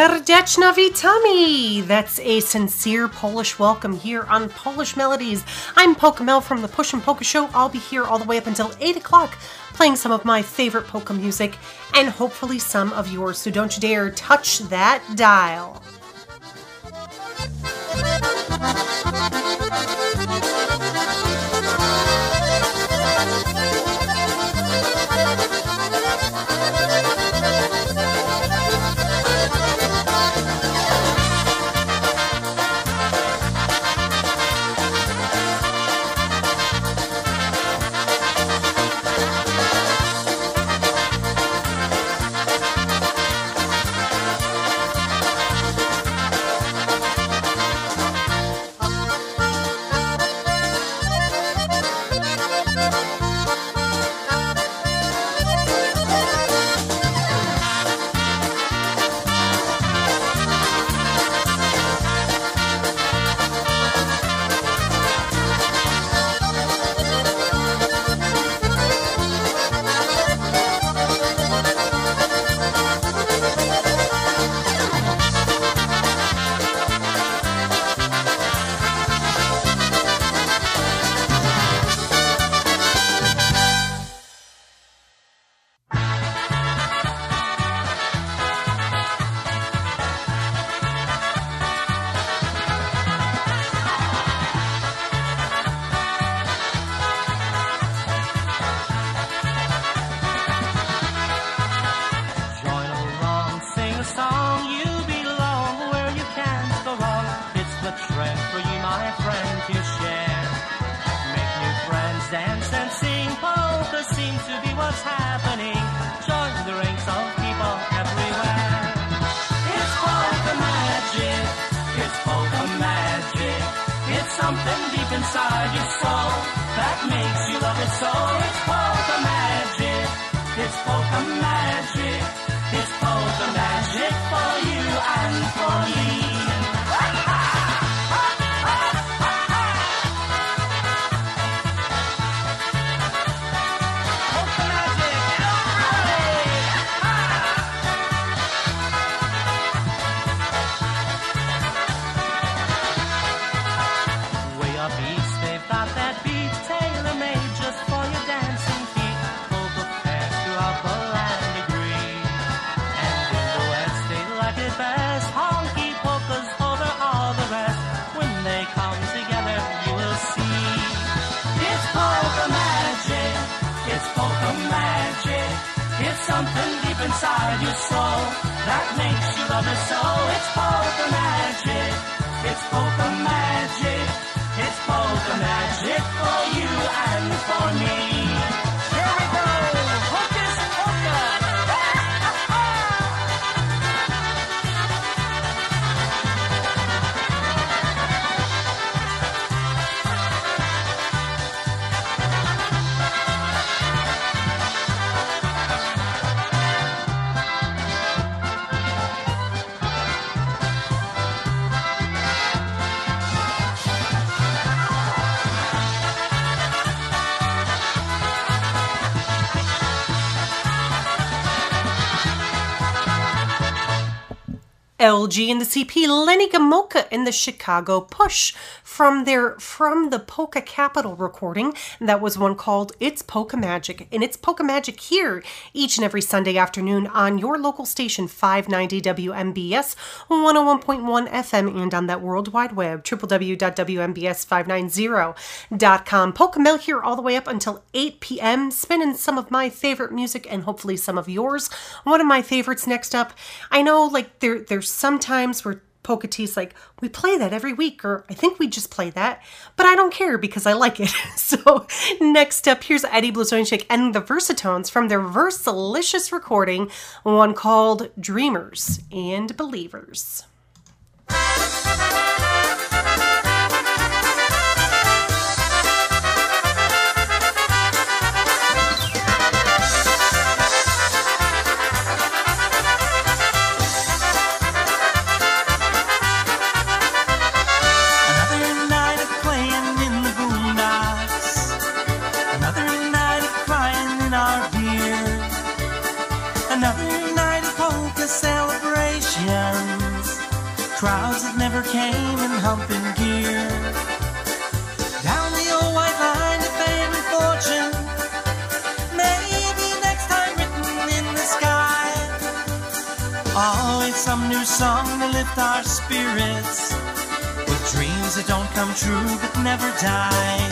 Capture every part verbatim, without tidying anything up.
Serdeczna witamy! That's a sincere Polish welcome here on Polish Melodies. I'm Polka Mel from the Push and Polka Show. I'll be here all the way up until eight o'clock playing some of my favorite polka music and hopefully some of yours, so don't you dare touch that dial. L G and the C P, Lenny Gomulka and the Chicago Push from their From the Polka Capital recording. That was one called It's Polka Magic. And it's Polka Magic here each and every Sunday afternoon on your local station, five ninety W M B S, one oh one point one F M, and on that World Wide Web, w w w dot w m b s five ninety dot com. Polka Mel here all the way up until eight p.m., spinning some of my favorite music and hopefully some of yours. One of my favorites next up, I know like there there's sometimes where Polka Tea's like, we play that every week, or I think we just play that, but I don't care because I like it. So next up, here's Eddie Blazonczyk and the Versatones from their Versalicious recording, one called Dreamers and Believers. Another night of polka celebration. in gear. Down the old white line to fame and fortune, maybe next time written in the sky. Always some new song to lift our spirits, with dreams that don't come true but never die.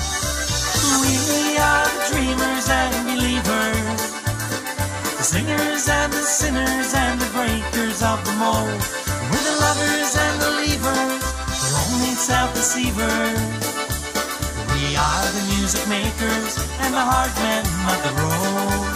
We are the dreamers and believers, the singers and the sinners and the breakers of the mold. We're the lovers and the leavers, the lonely self-deceivers. We are the music makers and the hard men of the road.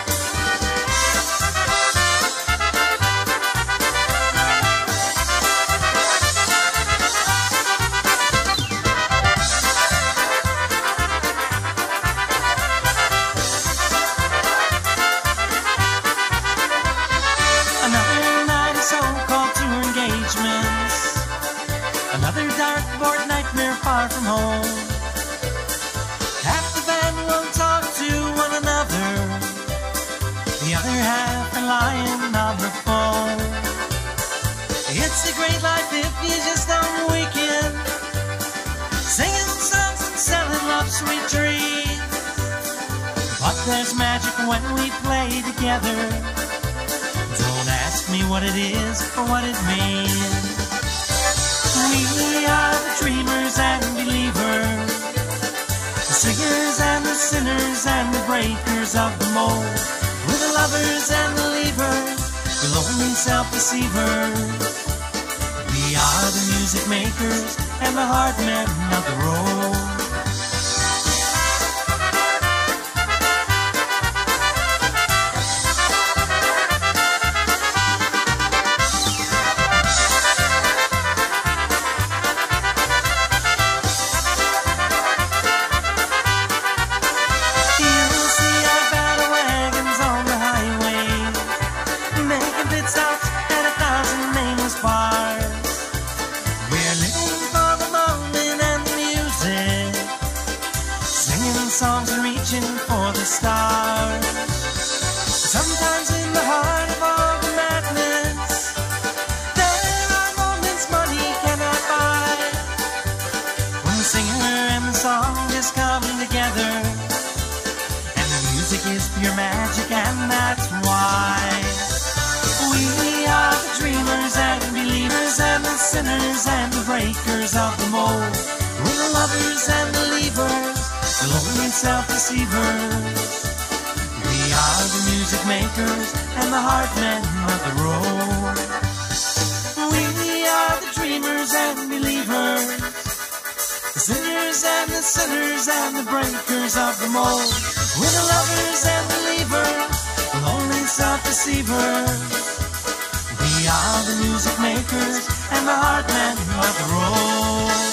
Another dartboard nightmare far from home. Half the band won't talk to one another, the other half are lying on the phone. It's a great life if you just don't weekend, singing songs and selling love sweet dreams. But there's magic when we play together. Don't ask me what it is or what it means. We are the dreamers and believers, the singers and the sinners and the breakers of the mold. We're the lovers and the leavers, the lonely self-deceivers. We are the music makers and the hard men of the road. Songs and reaching for the stars. Sometimes in the heart of all the madness, there are moments money cannot buy, when the singer and the song just come together, and the music is pure magic, and that's why we are the dreamers and believers, and the sinners and the breakers of the mold. We're the lovers and the leavers, the lonely self-deceivers. We are the music makers and the hard men of the road. We are the dreamers and believers, the singers and the sinners and the breakers of the mold. We're the lovers and the leavers, the lonely self-deceivers. We are the music makers and the hard men of the road.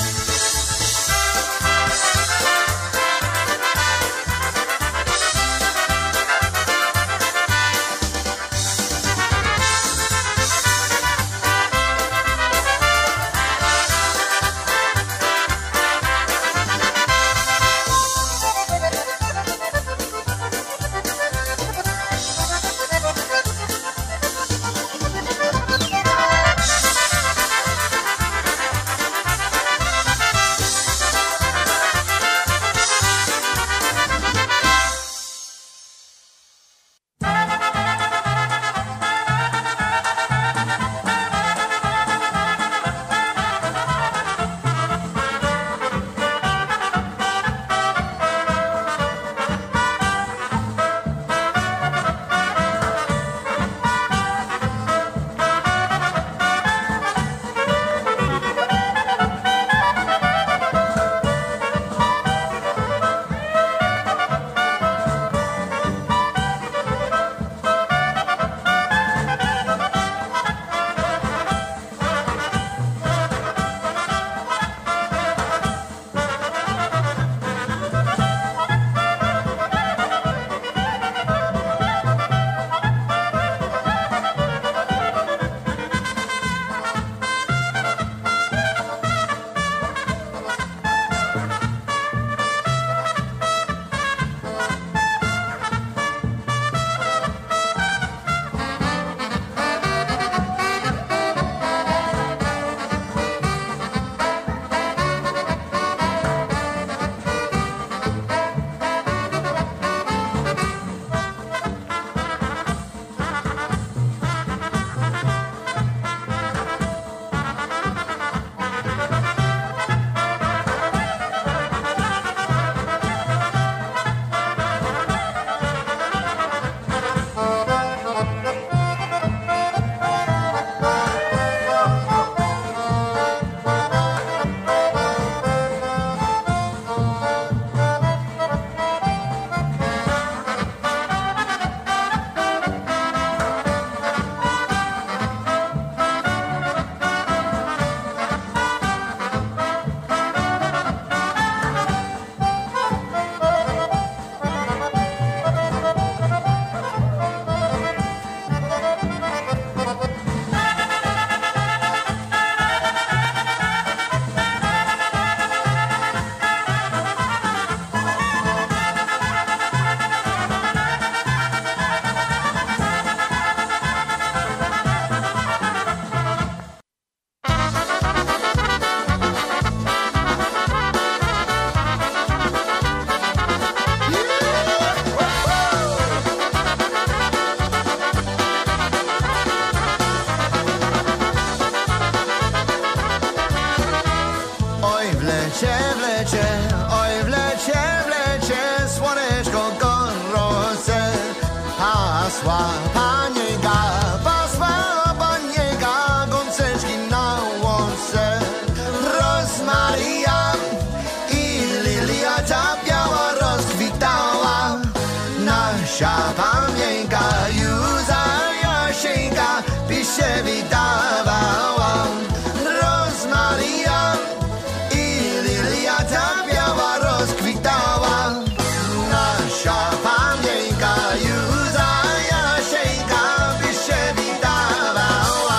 lecie, w lecie, oj w lecie, w lecie, słoneczko gorące. Pasła panienka, pasła panienka, gąseczki na łące. Rozmaria i lilia ta biała rozkwitała. Nasza panienka Józa Jasieńka by się wydawała. Rozmaria i lilia ta biała rozkwitała. Nasza panienka Józa Jasieńka by się wydawała.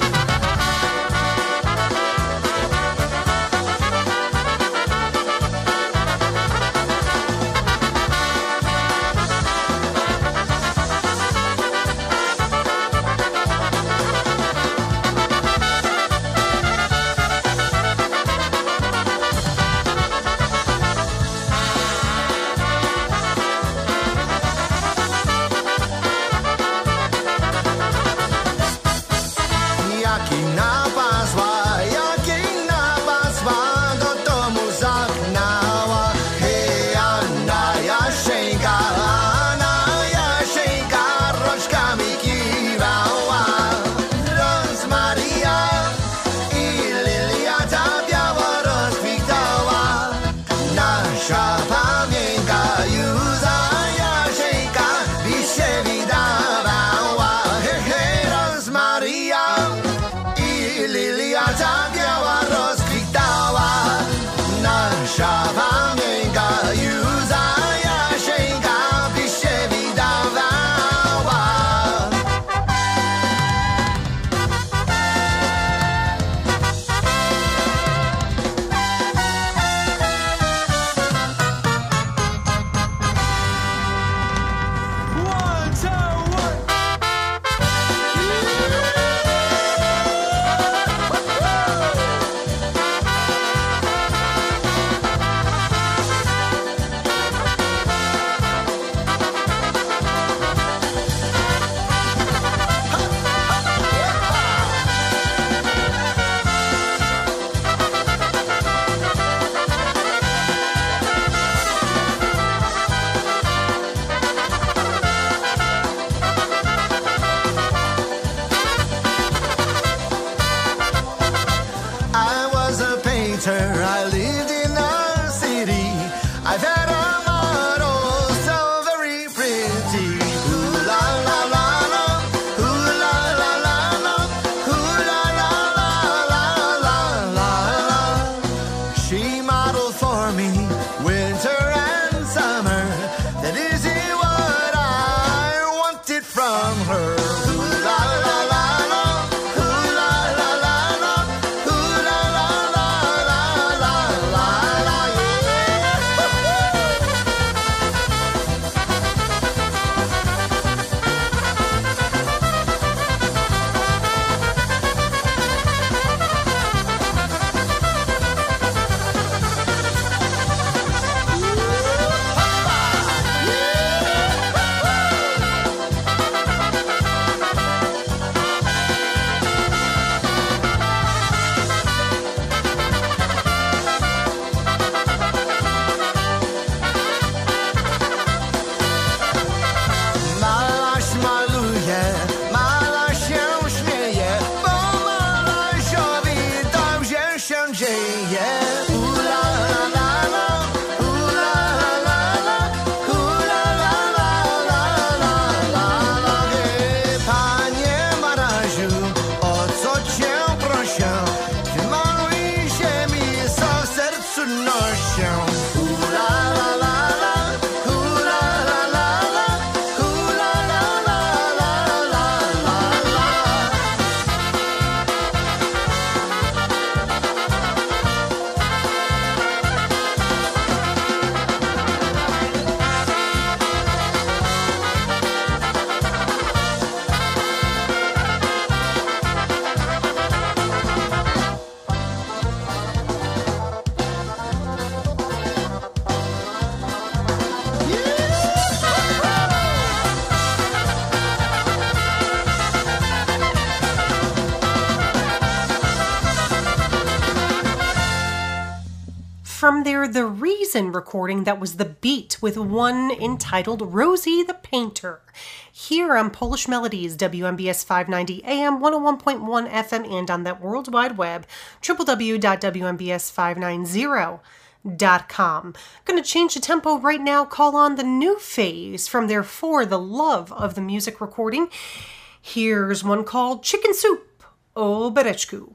Jaki napasła, jaki napasła, do domu zagnała. Hej, Anna Jasieńka, Anna Jasieńka, rączkami kiwała. Rozmaria i lilia ta biała rozkwitała. Nasza panienka Józa Jasieńka by się wydawała. Hej, hej, Rozmaria i lilia ta biała rozkwitała. Nasza panienka Józa Jasieńka by się wydawała. One, two, one. I was a painter, I lived in a city. I've had a model so very pretty. Ooh la la la la, ooh la la la la, ooh la la la la la la la. She modeled for me winter and summer. That isn't what I wanted from her. Ooh la la la la, ooh la la la la, ooh la la la la la la la, yeah. Malaś maluje, malaś się śmieje, bo Malasiowi dobrze się dzieje. U la la la la, u la la la la, u la la la la la la la. Hej, panie Maraziu, o co cię proszę? Wymaluj się mi, co w sercu noszę. U la la la la, u la la la la, u la la la la la la la. from their The Reason recording that was The Beat, with one entitled Rosie the Painter. Here on Polish Melodies, W M B S five ninety A M, one oh one point one F M, and on that World Wide Web, w w w dot w m b s five ninety dot com. Gonna change the tempo right now, call on the New Phase from their For the Love of the Music recording. Here's one called Chicken Soup o Bereczku.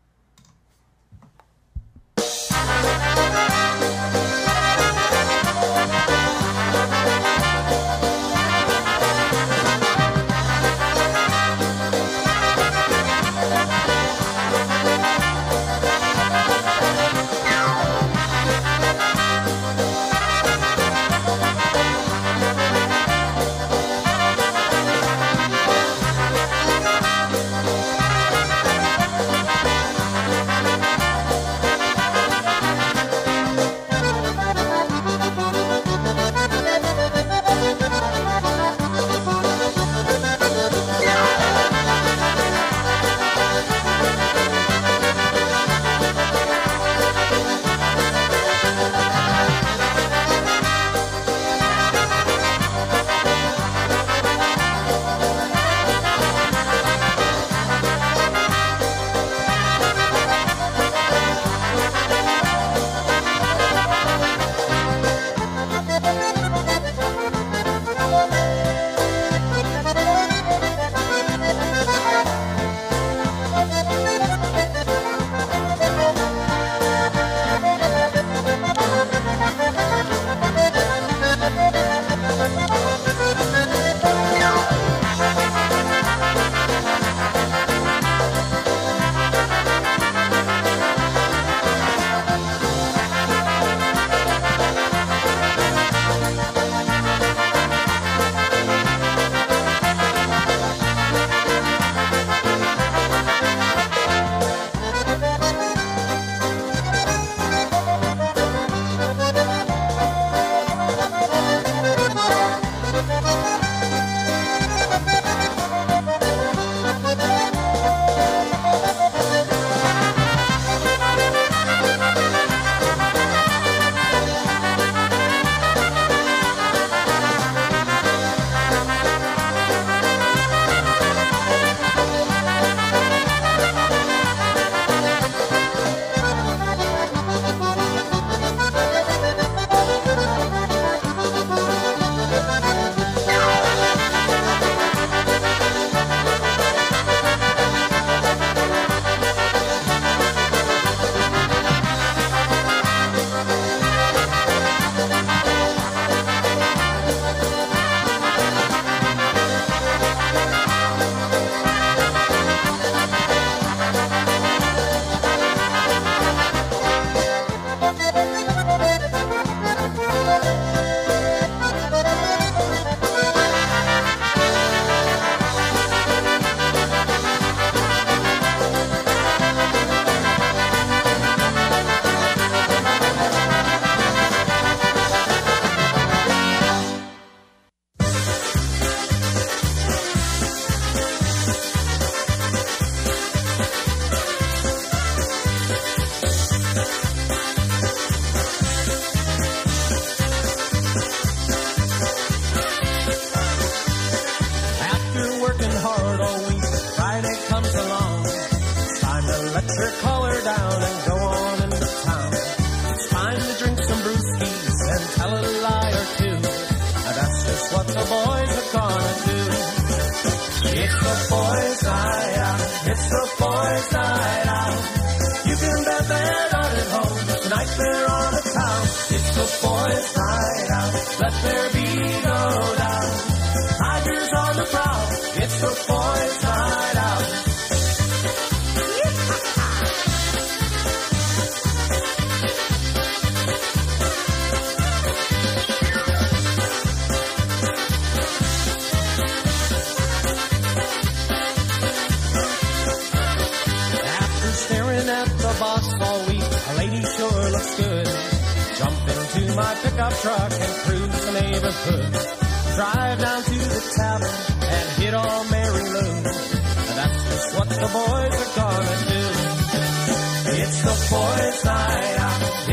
My pickup truck and cruise the neighborhood. Drive down to the tavern and hit on Mary Lou. And that's just what the boys are gonna do. It's the boys' night out.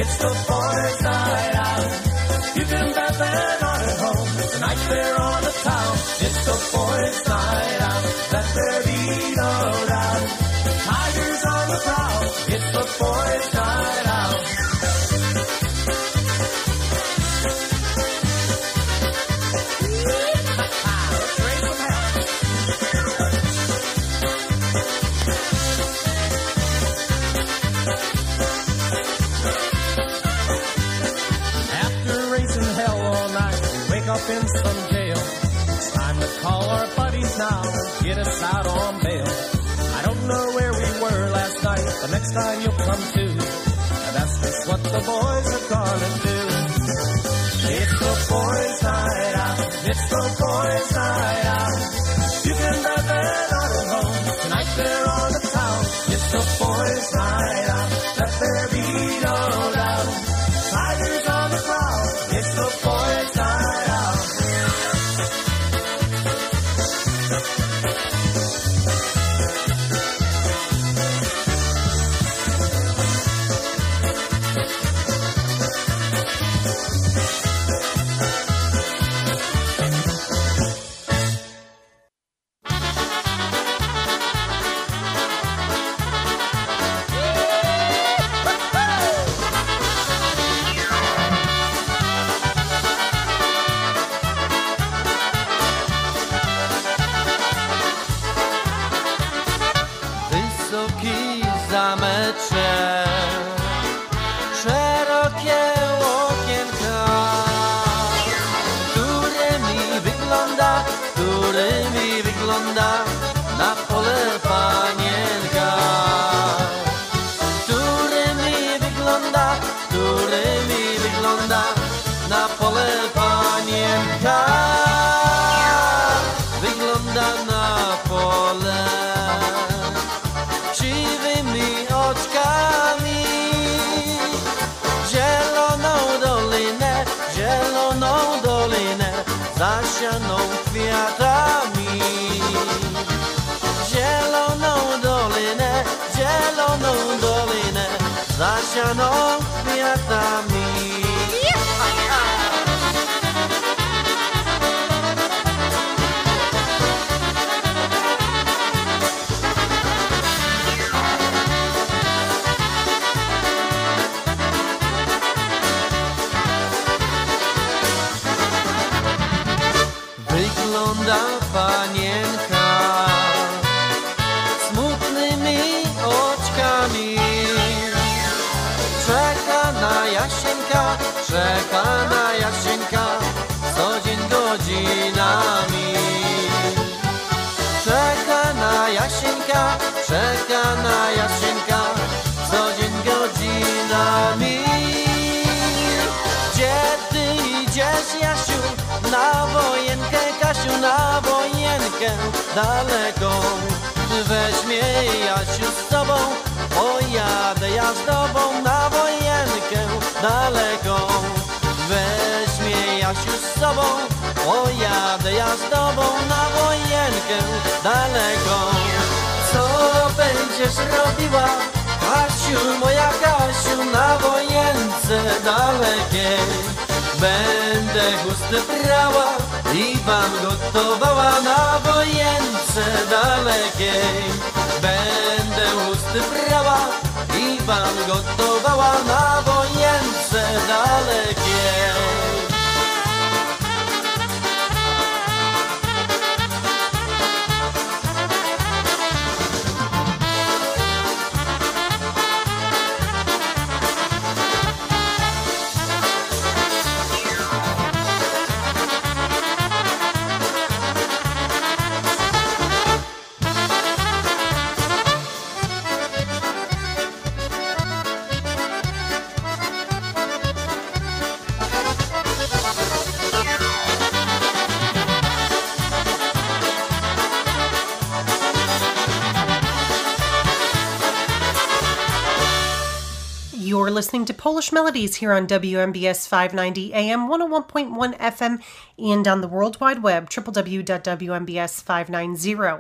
It's the boys' night out. You can bet they're not at home. Tonight they're on the town. It's the boys' night out. Let their beat out. Tigers on the prowl. It's the boys' night out. Up in some jail. It's time to call our buddies now and get us out on bail. I don't know where we were last night, the next time you'll come to and ask us what the boys are gonna do. It's the boys' night out. It's the boys' night out. You can bet they're not at home. Tonight they're on the town. It's the boys' night out. Let their beat all out. Tigers on the prowl. It's the boys' night out. Na pole panienka, który mi wygląda, który mi wygląda, na pole panienka, wygląda na pole, siwymi oczkami, zieloną dolinę, zieloną dolinę, zasianą kwiatami. Zieloną dolinę, zieloną dolinę, zasianą kwiatami. Wygląda panienka czeka na Jasieńka, czeka na Jasieńka, co dzień godzinami. Czeka na Jasieńka, czeka na Jasieńka, co dzień godzinami. Gdzie ty idziesz, Jasiu, na wojenkę, Kasiu, na wojenkę daleką? Weź mnie, Jasiu, z tobą, pojadę ja z tobą na wojenkę daleką. Weź mnie, Jasiu, z sobą, pojadę ja z tobą na wojenkę daleką. Co będziesz robiła, Kasiu, moja Kasiu, na wojence dalekiej? Będę chusty brała i wam gotowała na wojence dalekiej. Będę chusty brała i wam gotowała na wojence dalekiej. You're listening to Polish Melodies here on W M B S five ninety A M, one oh one point one F M, and on the World Wide Web, w w w dot w m b s five ninety.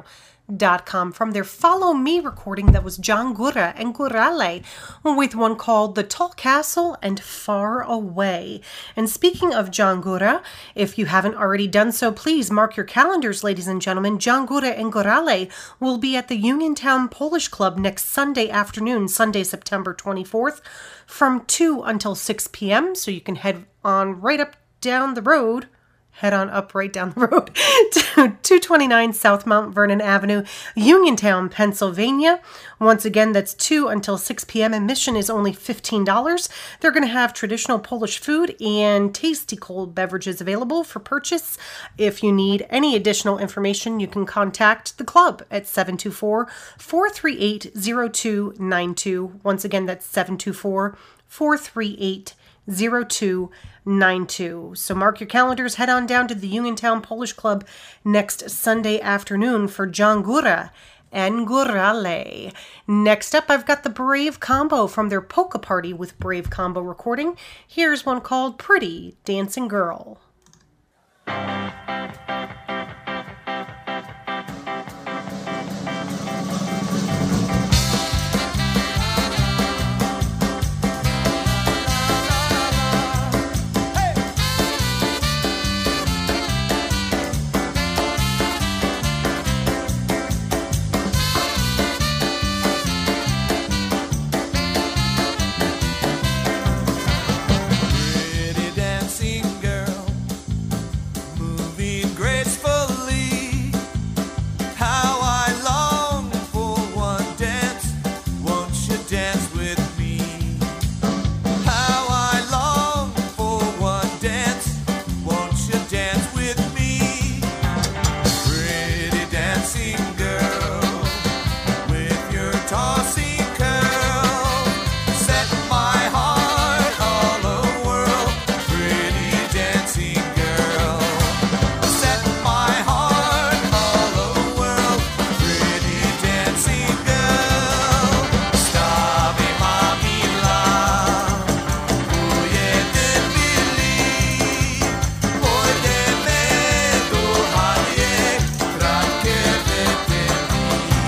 dot com from their Follow Me recording that was John Gura and Gurale with one called The Tall Castle and Far Away. And speaking of John Gura, if you haven't already done so, please mark your calendars, ladies and gentlemen. John Gura and Gurale will be at the Uniontown Polish Club next Sunday afternoon, Sunday, September twenty-fourth, from two until six p.m. So you can head on right up down the road. Head on up right down the road to two twenty-nine South Mount Vernon Avenue, Uniontown, Pennsylvania. Once again, that's two until six p.m. Admission is only fifteen dollars. They're going to have traditional Polish food and tasty cold beverages available for purchase. If you need any additional information, you can contact the club at seven two four, four three eight, zero two nine two. Once again, that's seven two four, four three eight, zero two nine two. So mark your calendars, head on down to the Uniontown Polish Club next Sunday afternoon for John Gura and Gurale. Next up, I've got the Brave Combo from their Polka Party with Brave Combo recording. Here's one called Pretty Dancing Girl. Pretty dancing girl, moving gracefully. How I long for one dance. Won't you dance with me? How I long for one dance. Won't you dance with me? Pretty dancing girl, with your tossing curl, set my heart all a whirl. Pretty dancing girl, set my heart all a whirl. Pretty dancing girl, stawi mamila, ujeden bili, pójdeme do halie, kratkie wytymi.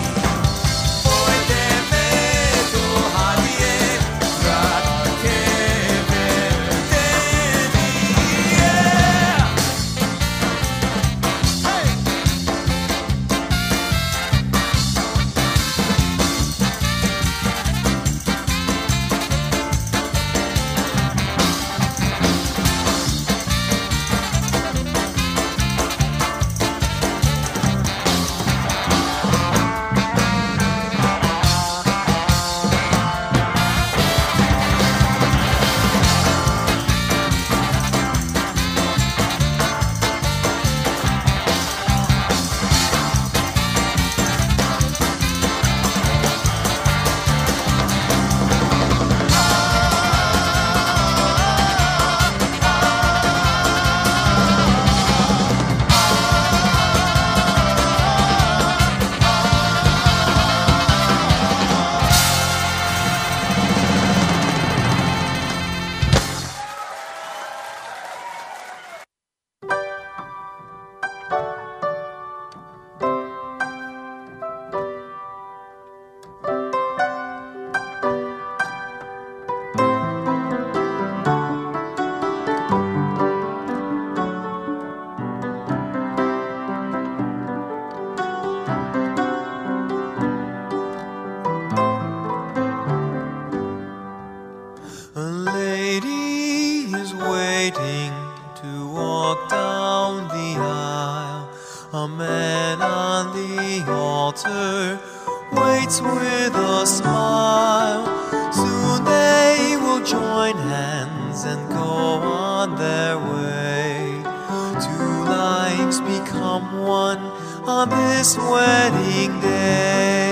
Pójdeme do halie, kratkie wytymi. Yeah! Hey! A lady is waiting to walk down the aisle. A man on the altar waits with a smile. Soon they will join hands and go on their way. Two lives become one on this wedding day.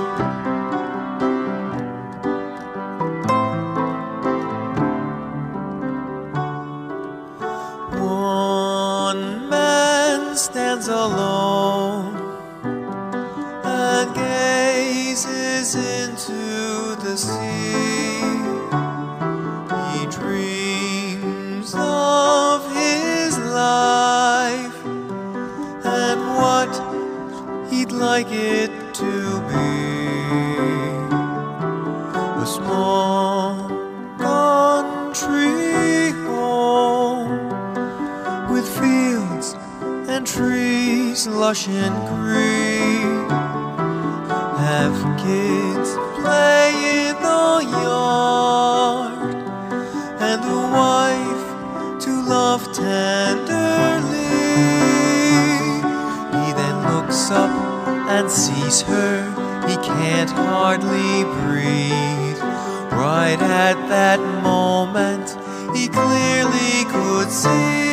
One man stands alone and gazes into the sea. He dreams of his life and what he'd like it country home with fields and trees lush and green. Have kids play in the yard and a wife to love tenderly. He then looks up and sees her, he can't hardly breathe. Right at that moment, he clearly could see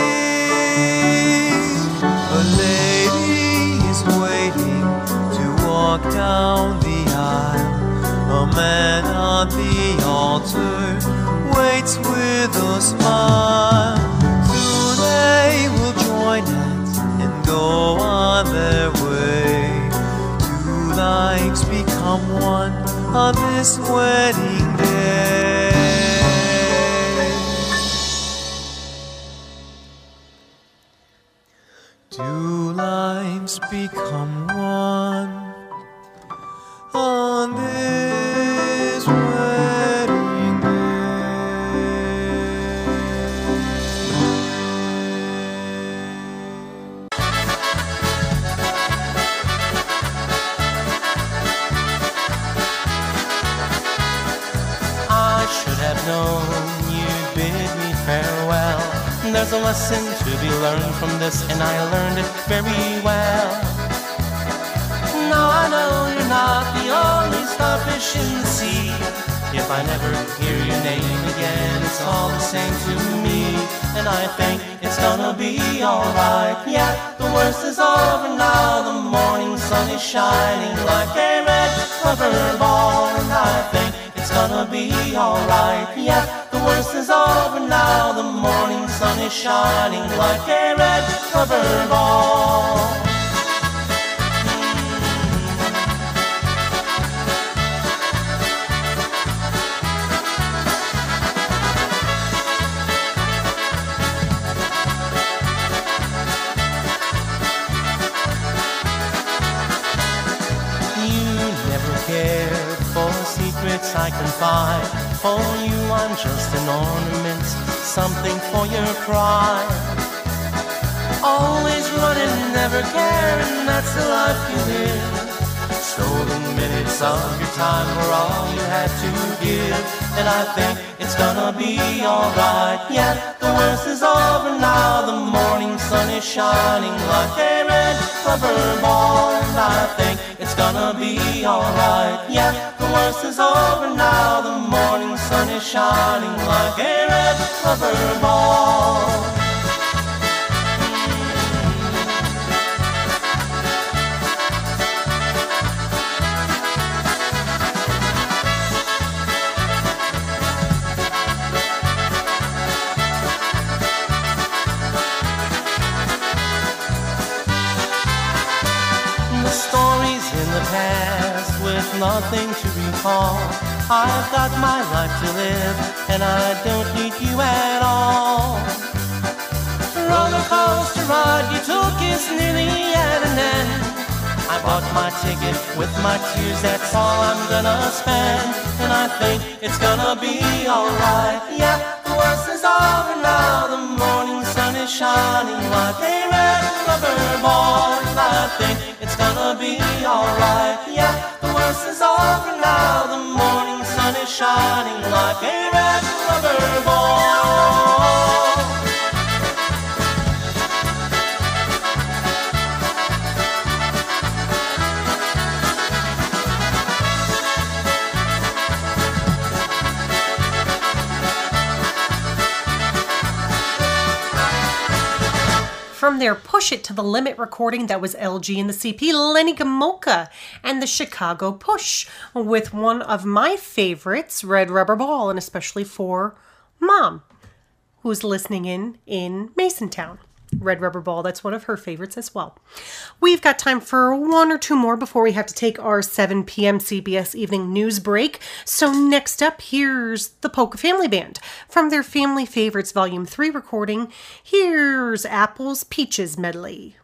a lady is waiting to walk down the aisle. A man on the altar waits with a smile. Soon they will join hands and go on their way. Two lives become one on this wedding day. Two lives become one on this wedding I should have known you'd bid me farewell. There's a lesson to be learned from this, and I learned it very well. Now I know you're not the only starfish in the sea. If I never hear your name again, it's all the same to me. And I think it's gonna be alright. Yeah, the worst is over now. The morning sun is shining like a red rubber ball. And I think it's gonna be alright. Yeah, the worst is over now. The morning sun is shining like a red rubber ball. I confide. For you I'm just an ornament, something for your pride. Always running, never caring, that's the life you live. Stolen minutes of your time were all you had to give. And I think it's gonna be alright. Yeah, the worst is over now. The morning sun is shining like a red rubber ball. And I think it's gonna be alright. Yeah, the worst is over now. The morning sun is shining like a red rubber ball. Nothing to recall. I've got my life to live, and I don't need you at all. Roller coaster ride you took is nearly at an end. I bought my ticket with my tears, that's all I'm gonna spend. And I think it's gonna be alright. Yeah, the worst is over now. The morning sun is shining like a red rubber ball. And I think it's gonna be alright. Yeah, the worst is over now. The morning sun is shining like a red rubber ball. From their Push It to the Limit recording, that was L G and the C P, Lenny Gomulka and the Chicago Push, with one of my favorites, Red Rubber Ball, and especially for Mom, who's listening in in Masontown. Red Rubber Ball, that's one of her favorites as well. We've got time for one or two more before we have to take our seven p.m. C B S Evening News break. So next up, here's the Polka Family Band. From their Family Favorites Volume three recording, here's Apples Peaches Medley.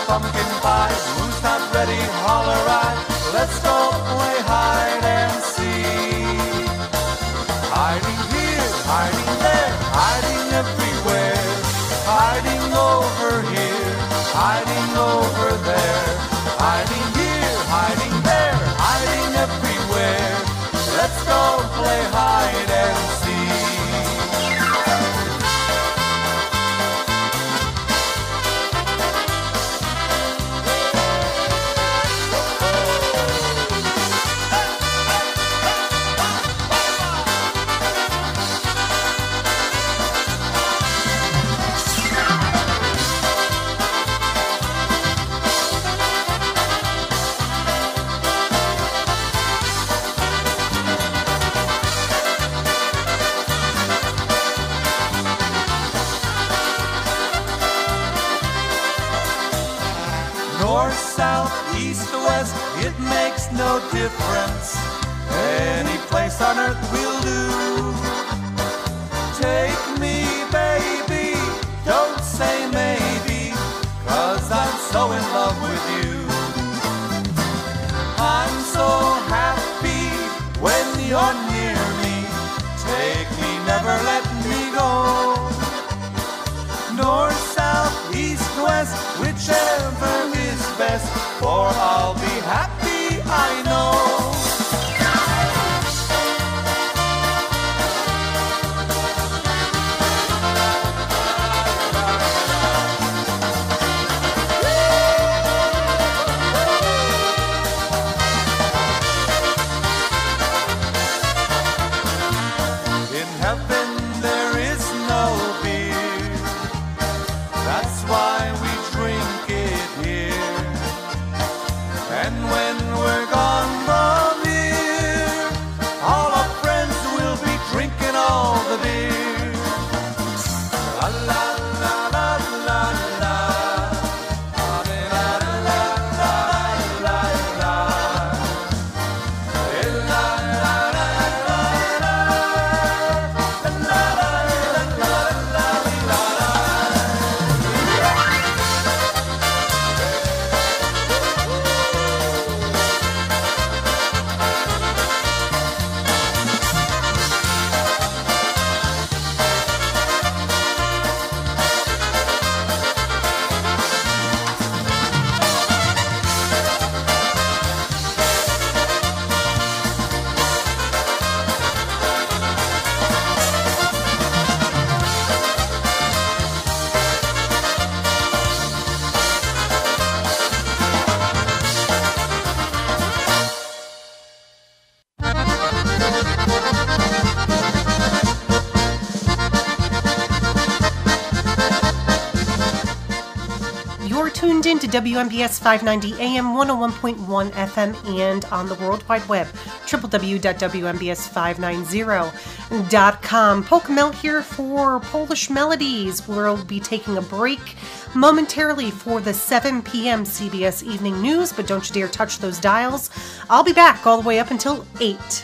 pumpkin pie. Who's not ready, holler right. Let's go play hide and seek. Hiding here, hiding there, hiding everywhere. Hiding over here, hiding over there. Hiding here, hiding there, hiding everywhere. Let's go play hide and seek. North, south, east, west, it makes no difference. Any place on earth will do. Take me, baby, don't say maybe, 'cause I'm so in love with you. I'm so happy when you're near me. Take me, never let me go. North, south, east, west, whichever is best, for I'll be happy, I know. In heaven there is no beer. That's why we drink it here. And when we're gone from here, all our friends will be drinking all the beer. La la la la la la. La la la la la la la. La la la la la. La la la la la la. You're tuned in to W M B S five ninety A M, one oh one point one F M, and on the World Wide Web, w w w dot w m b s five ninety dot com. Polka Mel here for Polish Melodies. We'll be taking a break momentarily for the seven p.m. C B S Evening News, but don't you dare touch those dials. I'll be back all the way up until eight.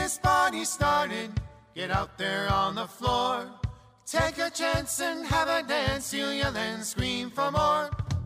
this party started. Get out there on the floor. Take a chance and have a dance. You yell and scream for more.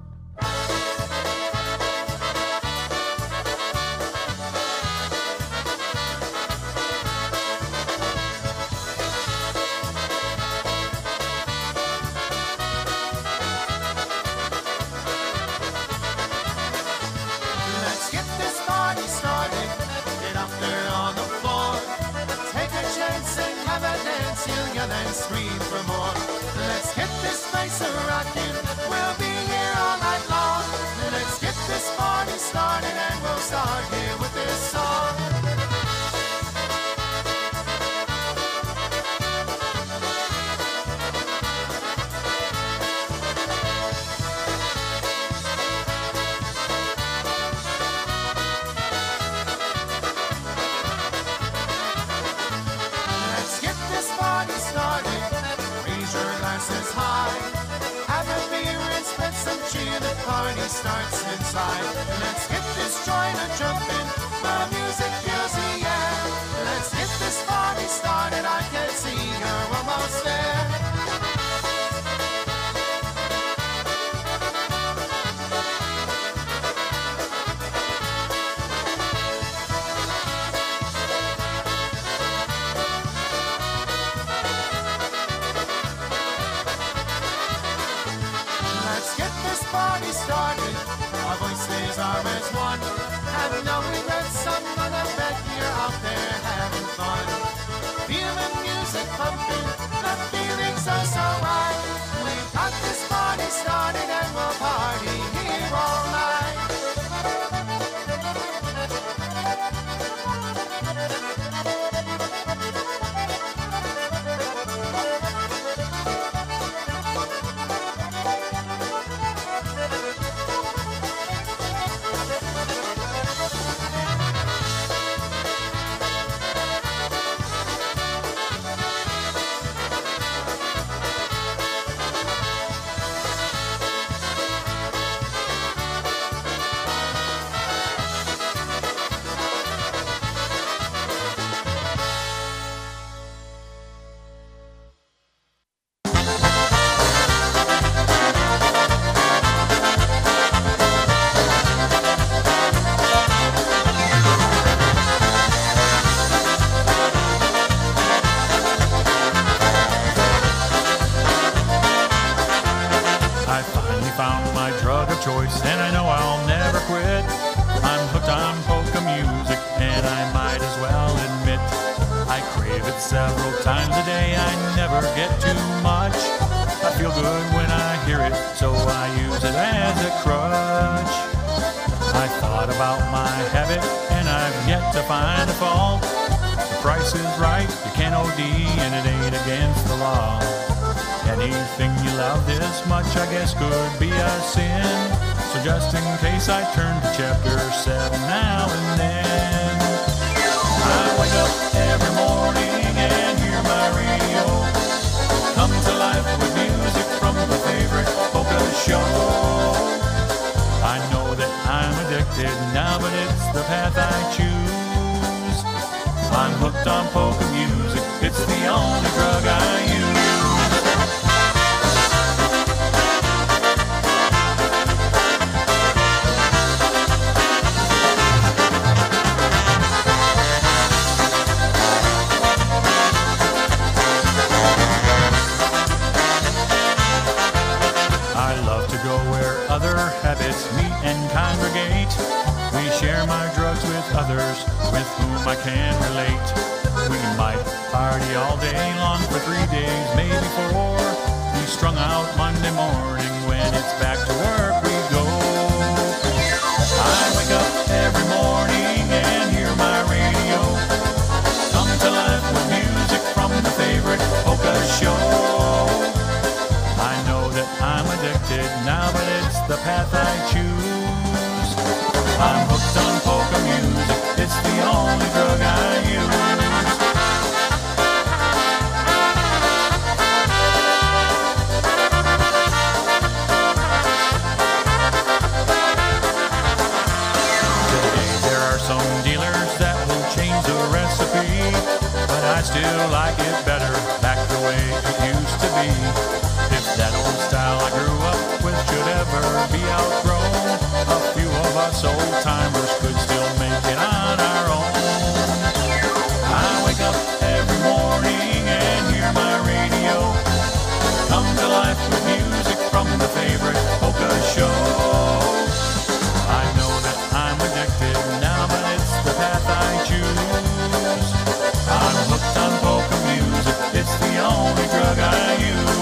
Let's get this party started. Get out there on the floor. Take a chance and have a dance. You yell and scream for more. Let's get this place a rockin'. We'll be here all night long. Let's get this party started and we'll start here with this song. Let's get this party started. Raise your glasses high. Have a beer and spread some cheer. The party starts inside. Let's get this joint a jumping. The music fills the air. Let's get this party started. I can see you're almost there. Let's get this party started. Our voices are as one. And now we read some of the bet you're out there having fun. Feel the music pumping, the feelings are so right. We got this party started and we'll party here all night. I finally found my drug of choice, and I know I'll never quit. I'm hooked on polka music, and I might as well admit I crave it several times a day. I never get too much. I feel good when I hear it, so I use it as a crutch. I thought about my habit, and I've yet to find a fault. The price is right, you can't O D, and it ain't against the law. Anything you love this much, I guess, could be a sin. So just in case, I turn to chapter seven now and then. I wake up every morning and hear my radio come to life with music from my favorite polka show. I know that I'm addicted now, but it's the path I choose. I'm hooked on polka music, it's the only drug I use. I love to go where other habits meet and congregate. We share my drugs with others with whom I can relate. We might party all day long for three days, maybe four. We strung out Monday morning, when it's back to work we go. I wake up every morning and hear my radio come to life with music from the favorite polka show. I know that I'm addicted now, but it's the path I choose. I'm hooked on polka music, it's the only drug I use. I still like it better back the way it used to be. If that old style I grew up with should ever be outgrown, a few of us old timers could still make it on our own. I wake up every morning and hear my radio come to life with music from the favorite polka show. I know that I'm addicted now, but it's the path I choose. I'm hooked on polka music, it's the only drug I use.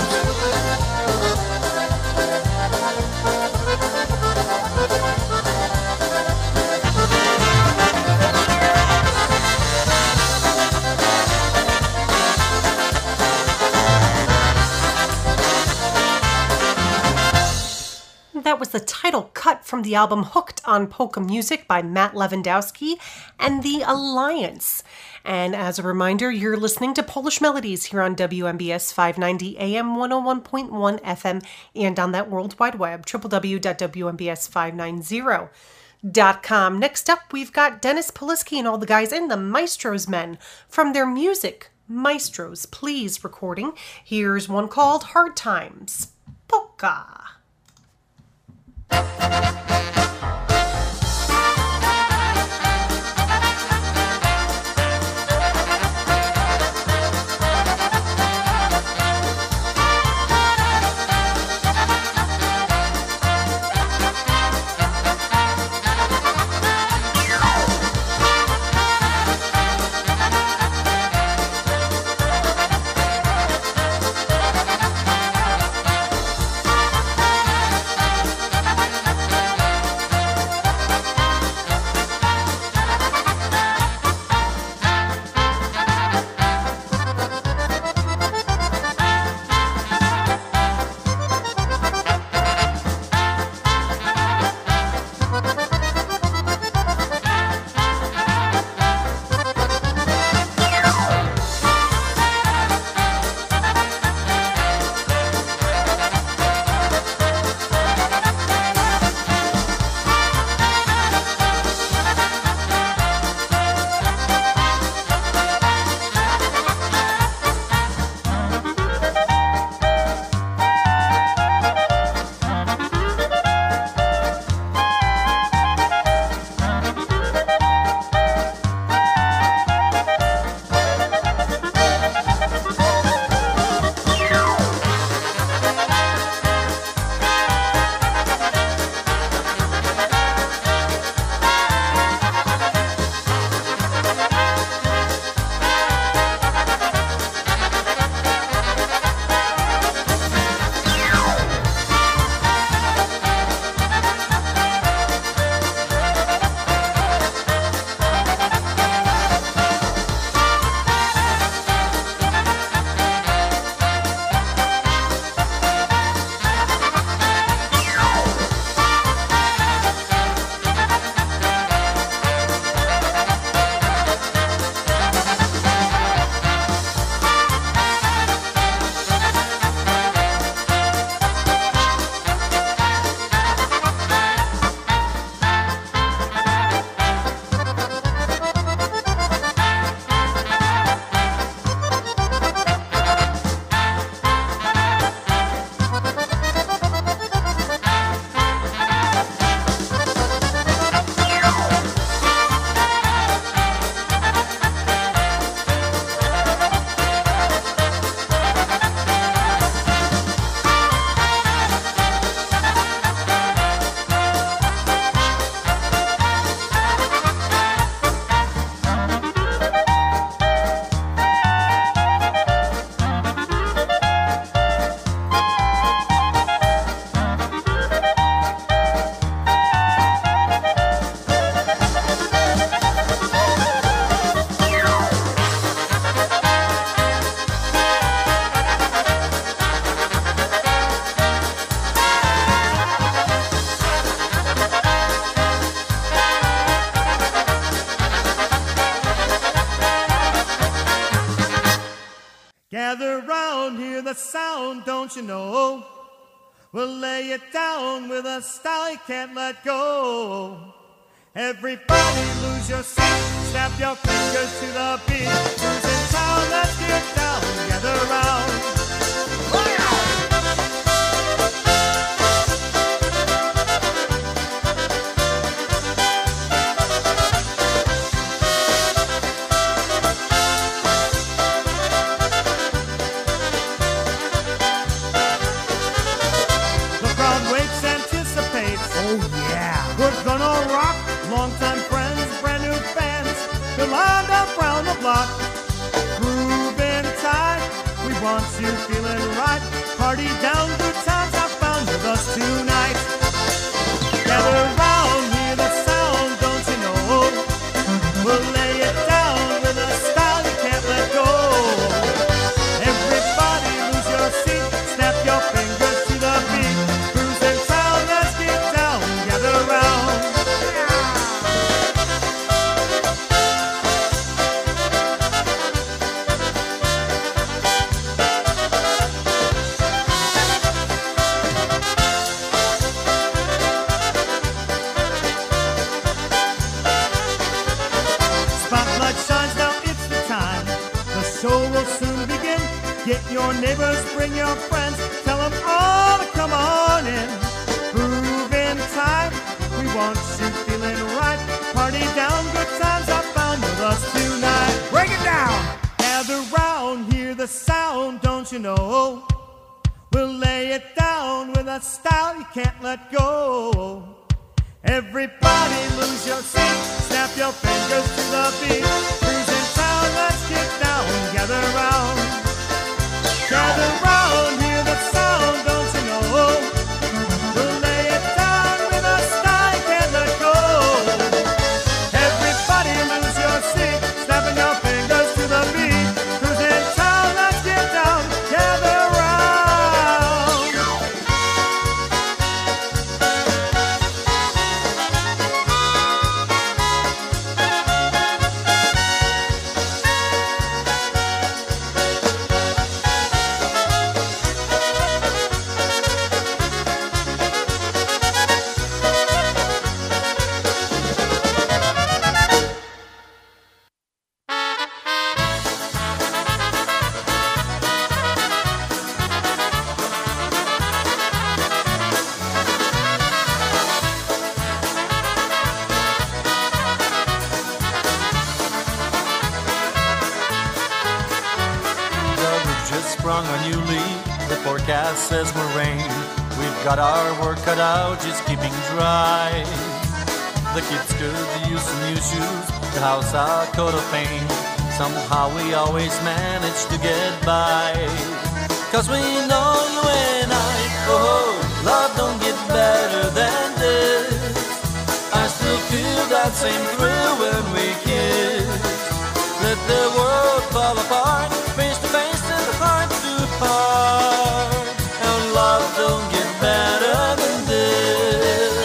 That was the title cut from the album Hooked on Polka Music by Matt Lewandowski and The Alliance. And as a reminder, you're listening to Polish Melodies here on W M B S five ninety A M one oh one point one F M and on that World Wide Web, w w w dot w m b s five ninety dot com. Next up, we've got Dennis Polisky and all the guys in the Maestros Men from their Music Maestros Please recording. Here's one called Hard Times, Polka. Gather round, hear the sound, don't you know? We'll lay it down with a style you can't let go. Everybody lose your seat, snap your fingers to the beat. want you feeling right. Party down, good times I found with us tonight. Gather round, hear the sound, don't you know? We'll lay it down with a style you can't let go. Everybody lose your seat, snap your fingers to the beat. Cruising town, let's get down, gather round. Spotlight shines, now it's the time. The show will soon begin. Get your neighbors, bring your friends. Tell them all to come on in. Groove in time. We want you feeling right. Party down, good times I found with us tonight. Break it down. Gather round, hear the sound, don't you know? We'll lay it down with a style you can't let go. Everybody lose your seat, snap your fingers to the beat. Cruising town, let's get down, gather round. Gather round, hear the sound, don't you know? We'll lay it down with a style you can't let go. Everybody lose your seat, snapping your fingers to the beat. Cruising town, let's get down, gather round. Sprung a new leaf, the forecast says more rain. We've got our work cut out, just keeping dry. The kids could use some new shoes, the house a coat of paint. Somehow we always manage to get by. Cause we know you and I, oh, love don't get better than this. I still feel that same thrill when we kiss. Let the world fall apart, face to face and heart to heart. And love don't get better than this.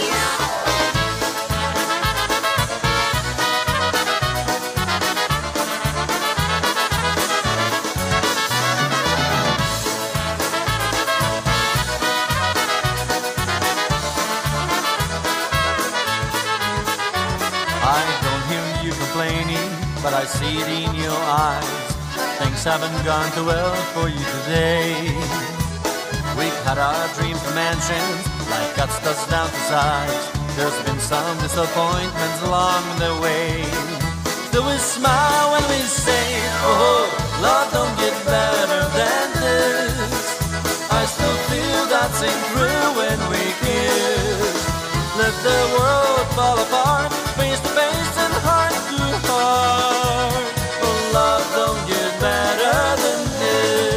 I don't hear you complaining, but I see it in your eyes. Things haven't gone too well for you today. We've had our dreams and mansions, life cuts us down to size. There's been some disappointments along the way. Still we smile when we say, oh, love don't get better than this. I still feel that same thrill when we kiss. Let the world fall apart, face to face and heart to heart. Oh, love don't get better than this.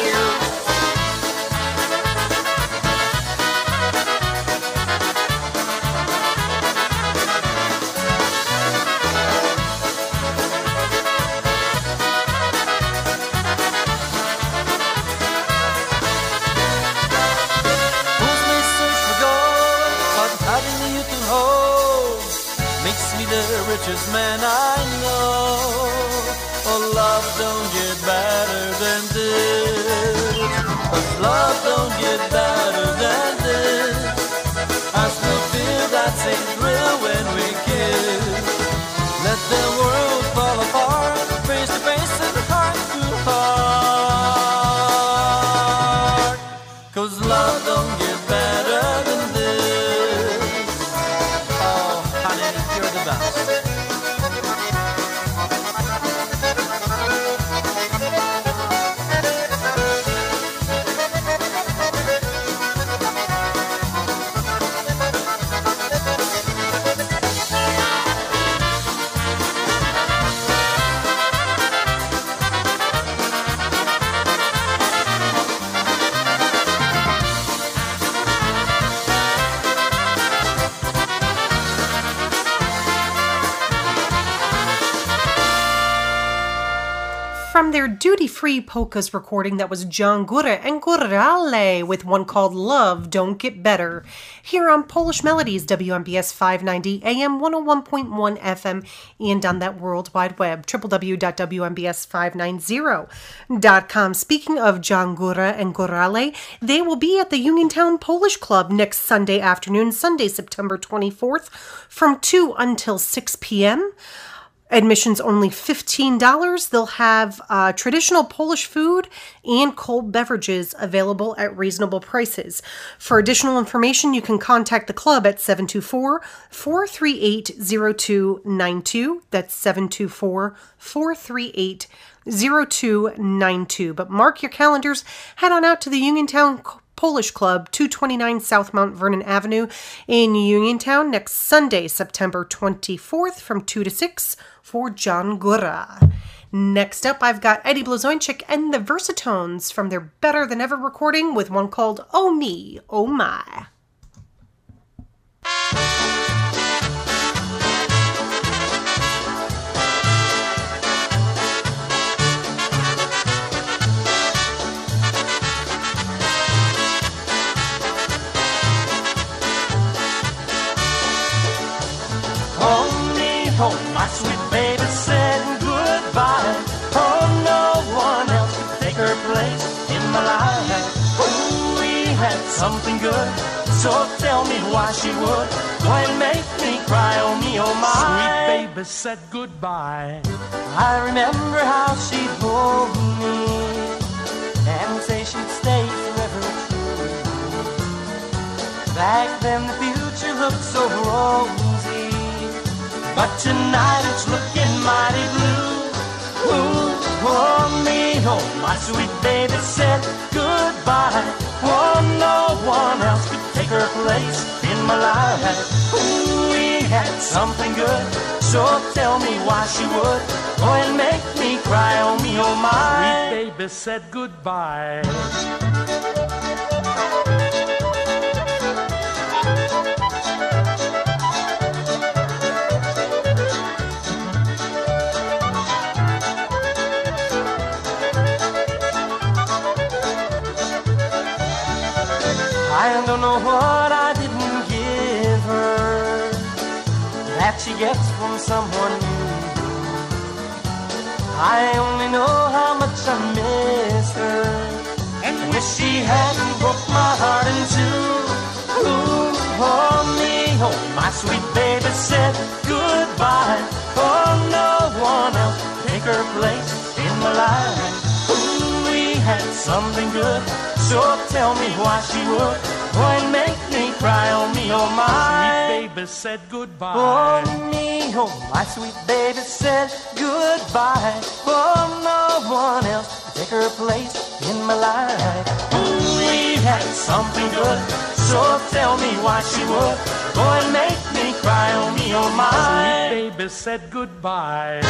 Fools may search for gold, but having you to hold makes me the richest man I know. Oh, love don't get better than this. But love don't get better than this. I still feel that same thrill when we kiss. Let the world fall apart, face to face and heart to heart. Cause love don't get better than this. Oh, honey, you're the best. from their Duty Free Polkas recording. That was John Góra and Górale with one called Love Don't Get Better. Here on Polish Melodies, W M B S five ninety A M, one oh one point one F M, and on that World Wide Web, w w w dot w m b s five ninety dot com. Speaking of John Góra and Górale, they will be at the Uniontown Polish Club next Sunday afternoon, Sunday, September twenty-fourth, from two until six p.m. Admissions only fifteen dollars. They'll have uh, traditional Polish food and cold beverages available at reasonable prices. For additional information, you can contact the club at seven two four, four three eight, zero two nine two. That's seven two four, four three eight, zero two nine two. But mark your calendars. Head on out to the Uniontown Polish Club, two twenty-nine South Mount Vernon Avenue in Uniontown next Sunday, September twenty-fourth from two to six for John Góra. Next up, I've got Eddie Blazonczyk and the Versatones from their Better Than Ever recording with one called Oh Me, Oh My. Oh, my sweet baby said goodbye. Oh, no one else could take her place in my life. Oh, we had something good, so tell me why she would go and make me cry. Oh, me, oh, my Sweet baby said goodbye. I remember how she'd hold me and say she'd stay forever true. Back then the future looked so rosy, but tonight it's looking mighty blue. Ooh, oh me, oh my sweet baby said goodbye. Oh, no one else could take her place in my life. Ooh, we had something good, so tell me why she would go and make me cry. Oh me, oh my Sweet baby said goodbye. I don't know what I didn't give her that she gets from someone new. I only know how much I miss her and wish she hadn't broke my heart in two. Ooh, oh me, oh my sweet baby said goodbye. Oh, no one else could take her place in my life. Ooh, we had something good, so tell me why she would go and make me cry. Oh me, oh my Sweet baby said goodbye. Oh me, oh my sweet baby said goodbye. Oh, no one else could take her place in my life. Ooh, we had something good, so tell me why she would go and make me cry. Oh me, oh my Sweet baby said goodbye.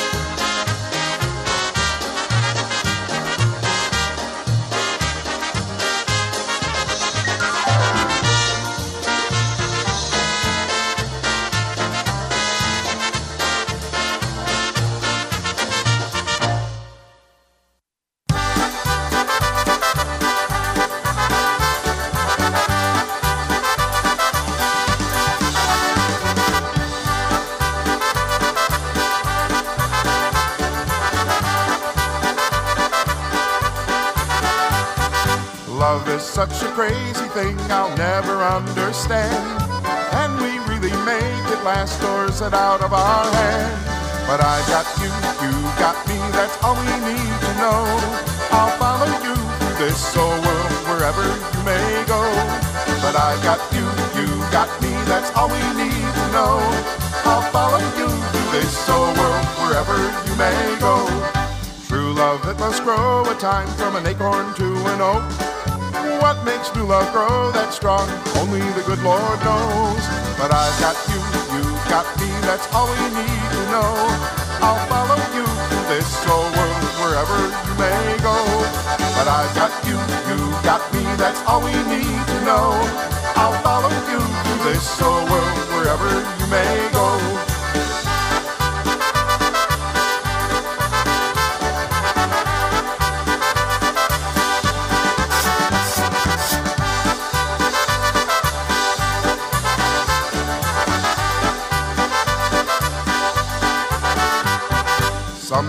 Love is such a crazy thing I'll never understand, and we really make it last or is it out of our hand? But I got you, you got me, that's all we need to know. I'll follow you through this old world wherever you may go. But I got you, you got me, that's all we need to know. I'll follow you through this old world wherever you may go. True love, it must grow a time from an acorn to an oak. What makes true love grow that strong? Only the good Lord knows. But I've got you, you got me, that's all we need to know. I'll follow you through this old world wherever you may go. But I've got you, you got me, that's all we need to know. I'll follow you through this old world wherever you may go.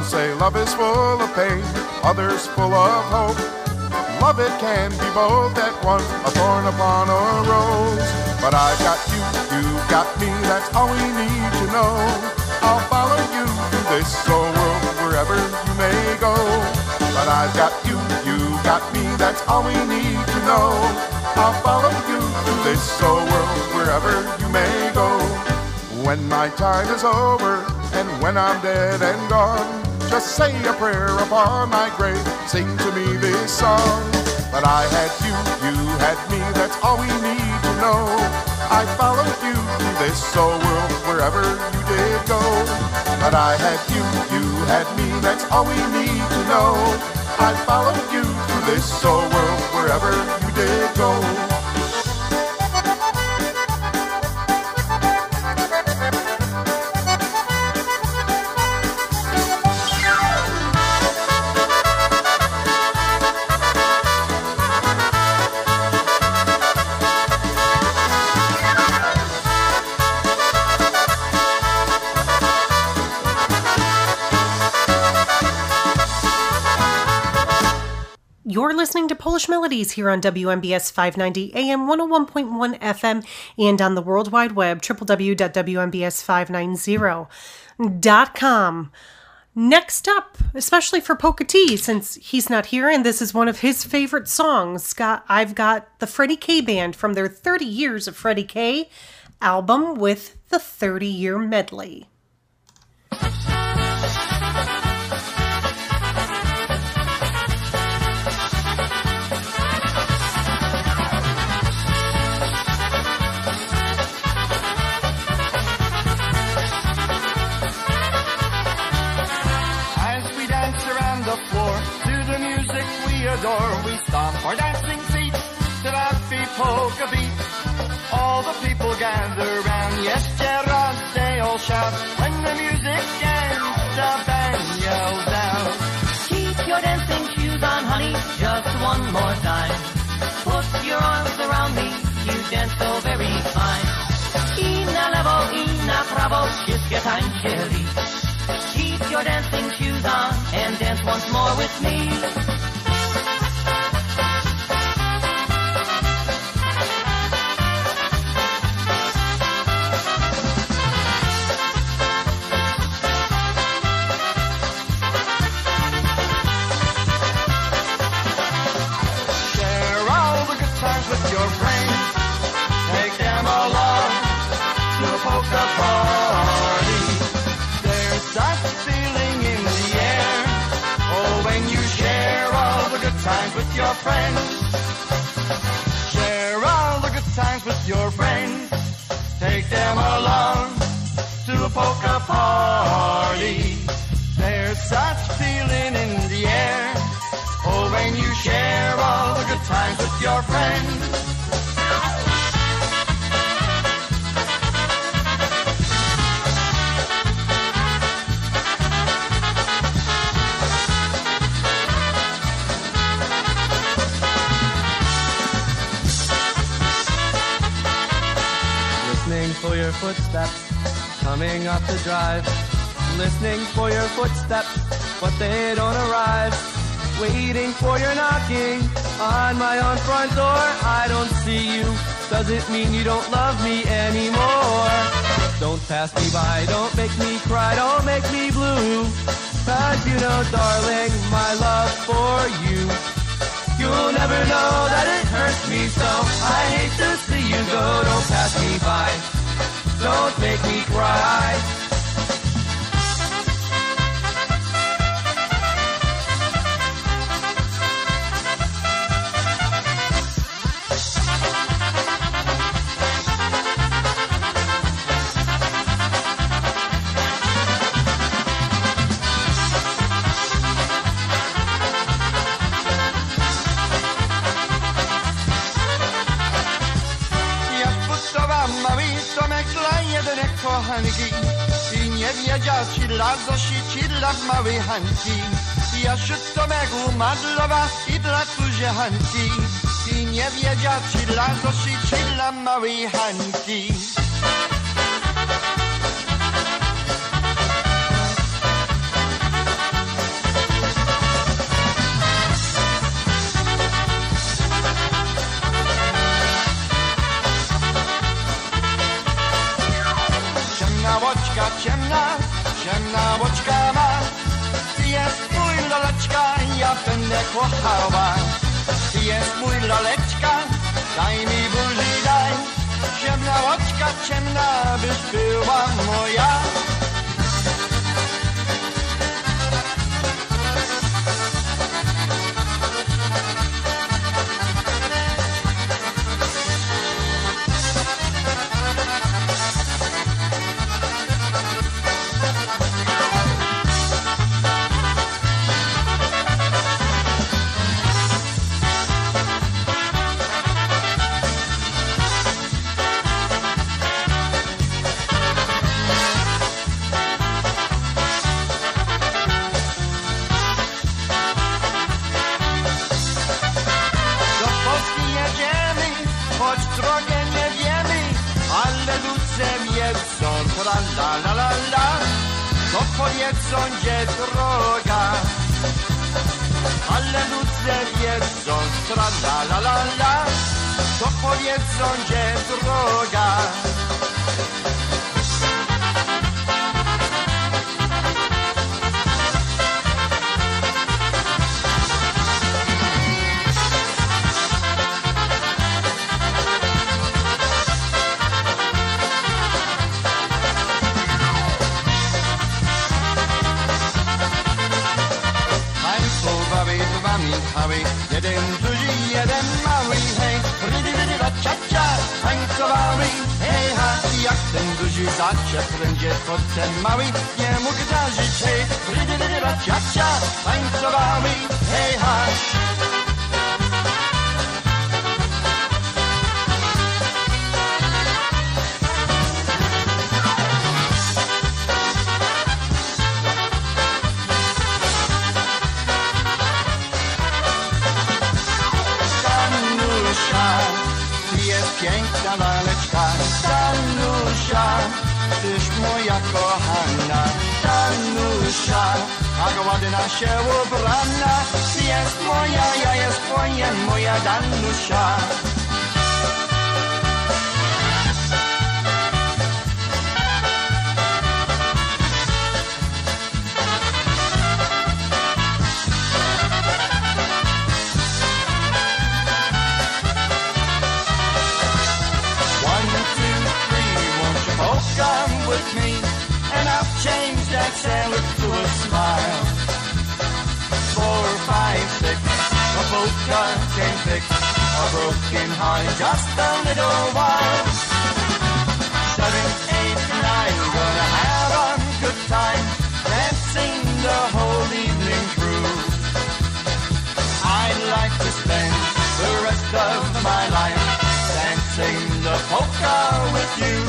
say love is full of pain, others full of hope. Love it can be both at once, a thorn upon a rose. But I've got you, you got me, that's all we need to know. I'll follow you through this old world, wherever you may go. But I've got you, you got me, that's all we need to know. I'll follow you through this old world, wherever you may go. When my time is over, and when I'm dead and gone, just say a prayer upon my grave, sing to me this song. But I had you, you had me, that's all we need to know. I followed you through this old world, wherever you did go. But I had you, you had me, that's all we need to know. I followed you through this old world, wherever you did go. You're listening to Polish Melodies here on W M B S five ninety A M, one oh one point one F M, and on the World Wide Web, w w w dot w m b s five ninety dot com. Next up, especially for Polka T, since he's not here, and this is one of his favorite songs, got, I've got the Freddie K Band from their thirty Years of Freddie K album with the thirty-year medley. Adore. We stomp our dancing feet to that beat polka beat. All the people gather round, yes, Gerard, they all shout. When the music ends, the band yells out. Keep your dancing shoes on, honey, just one more time. Put your arms around me, you dance so very fine. I na lewo, I na prawo, wszystkie tańczyli. Keep your dancing shoes on and dance once more with me. With your friends, take them along to a polka party. There's such feeling in the air. Oh, when you share all the good times with your friends, share all the good times with your friends. Take them along to a polka party. There's such feeling in the air. Oh, when you share all the good times with your friends. Listening for your footsteps coming up the drive. Listening for your footsteps, but they don't arrive. Waiting for your knocking on my own front door. I don't see you, doesn't mean you don't love me anymore. Don't pass me by, don't make me cry, don't make me blue. Cause you know, darling, my love for you, you'll never know that it hurts me so. I hate to see you go, don't pass me by, don't make me cry. Kochanki i nie wiedział ci dla Zosi, ci dla małej Hanki. Ja szedł do mego Madlowa i dla tuzie Hanki. I nie wiedział ci dla Zosi, ci dla małej Hanki. będę kochała. Ty jest mój laleczka, daj mi buzi, daj. Ciemna oczka, ciemna, byś była moja. La la la la, to powiedzą, gdzie droga. Ale ludzie wiedzą, tra la la la la, to powiedzą, gdzie droga. Jeden duży, jeden mały, hej, rydy, rydy, la, cia, cia, tańcowały, hej, ha, jak ten duży zaczep będzie, to ten mały nie mógł darzyć, hej, rydy, rydy, la, cia, cia, tańcowały, hej, ha. Piękna laleczka, Danusia, tyś moja kochana, Danusia, a ładna się ubrana, jest moja, ja jest twoja, moja Danusia. With me, and I've changed that salad to a smile. Four, five, six, a polka can fix a broken heart in just a little while. Seven, eight, nine, gonna have a good time, dancing the whole evening through. I'd like to spend the rest of my life dancing the polka with you.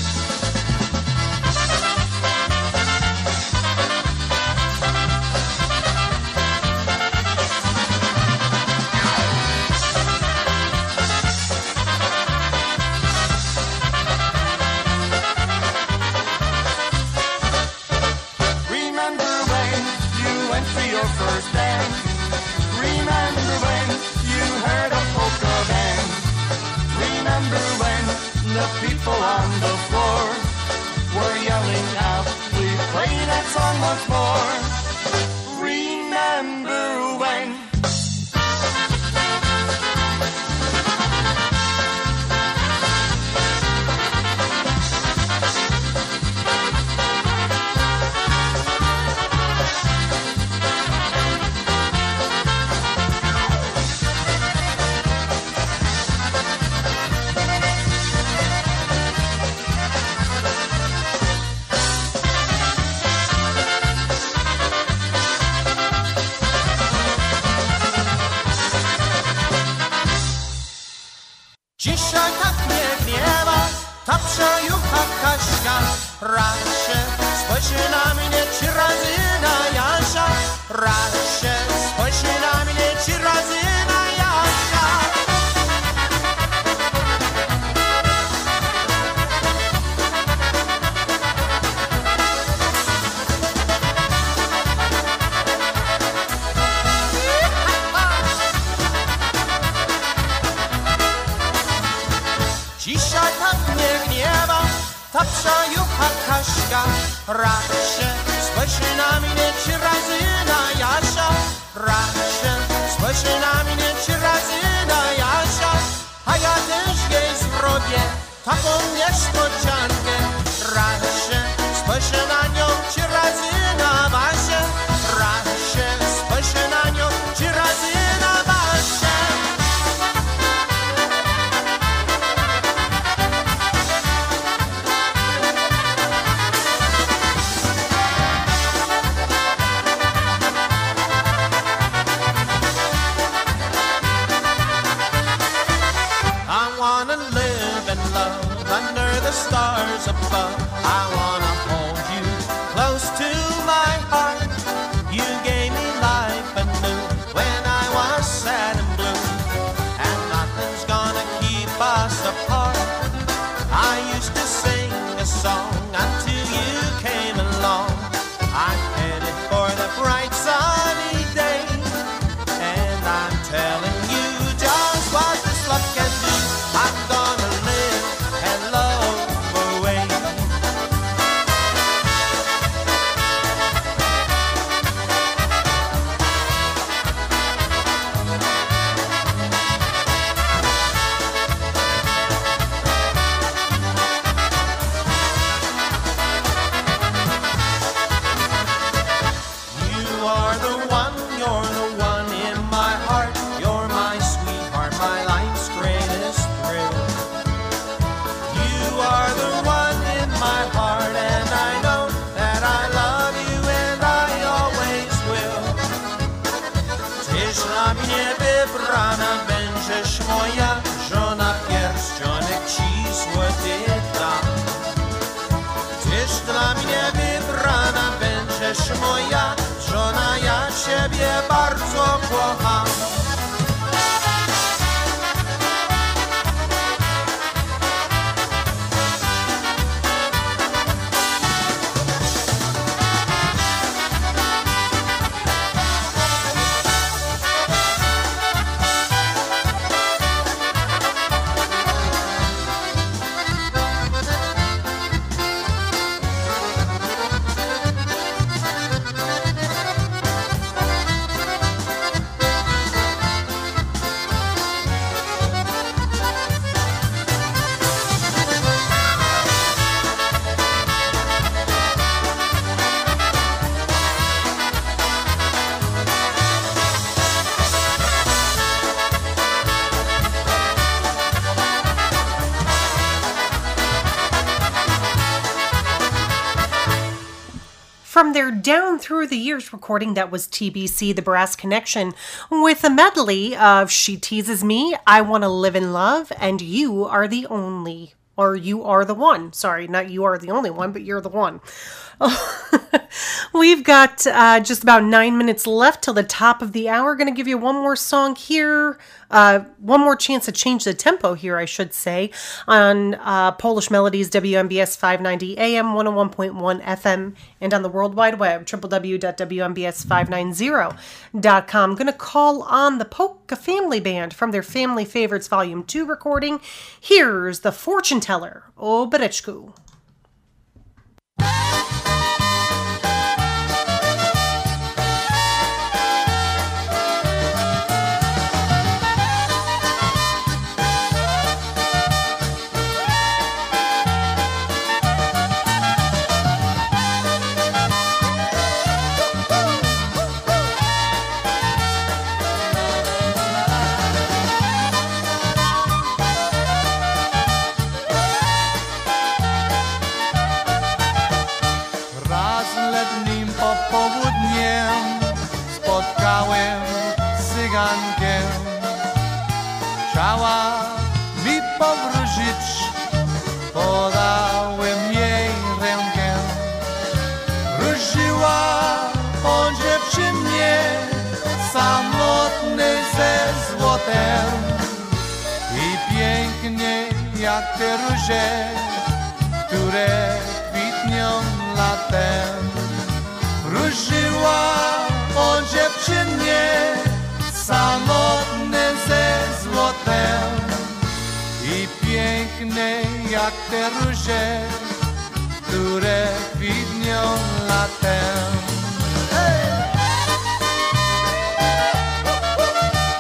First dance. Remember when you heard a polka band. Remember when the people on the floor were yelling out, please play that song once more. Remember when. Dzisiaj tak mnie gniewa ta przejucha Kaśka. Raz się spojrzy na mnie trzy razy na Jasia. Raz się spojrzy na mnie trzy razy na Jasia. Dzisiaj tak mnie gniewa ta przejucha Kaśka. Raz się spojrzy na mnie trzy razy na Jasia. Raz się Spojrzy na mnie trzy razy na Jasia, a ja też jej zrobię taką niespodziankę. Raz się spojrzę na nią trzy razy na Basię, raz się spojrzę na nią trzy razy na Basię. I wanna live and love under the stars above. I wanna hold you close to my heart. You gave me life anew when I was sad and blue, and nothing's gonna keep us apart. I used to sing a song until you came along. I'm headed for the bright sunny day, and I'm telling you just what this love can do. I'm gonna live and love away. You are the one, you're the one in my heart. You're my sweetheart, my life's greatest thrill. You are the one in my heart, and I know that I love you and I always will. Tyś dla mnie wybrana, będziesz moja żona, pierścionek ci złoty dam. Tyś dla mnie wybrana, będziesz moja żona, ja ciebie bardzo kocham. From their Down Through the Years recording, that was T B C, The Brass Connection, with a medley of She Teases Me, I Wanna Live in Love, and You Are the Only. Or You Are the One. Sorry, not You Are the Only One, but You're the One. We've got uh, just about nine minutes left till the top of the hour. Going to give you one more song here. Uh, one more chance to change the tempo here, I should say, on uh, Polish Melodies, W M B S five ninety A M, one oh one point one F M, and on the World Wide Web, w w w dot w m b s five ninety dot com. I'm going to call on the Polka Family Band from their Family Favorites Volume two recording. Here's The Fortune Teller, O Bereczku. Spotkałem cygankę, chciała mi powrócić, podałem jej rękę. Wróciła o dziewczynie, samotny ze złotem i pięknie jak te róże, które kwitną latem. Wróciła o dziewczynie, samotne ze złotem i piękne jak te róże, które kwitną latem. Hey!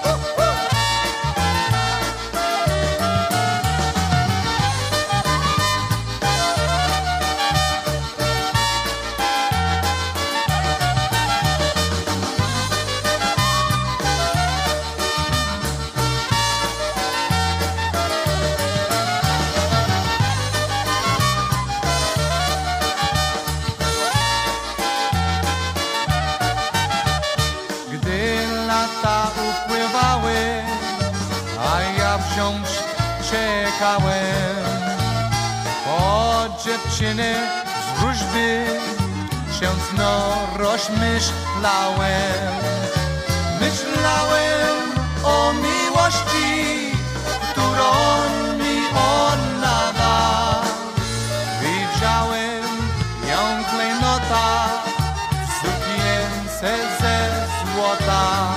zwariowały, a ja wciąż czekałem. Po dziewczyny z wróżby się znów rozmyślałem. Myślałem o miłości, którą mi ona da. Widziałem ją klejnota w sukience ze złota.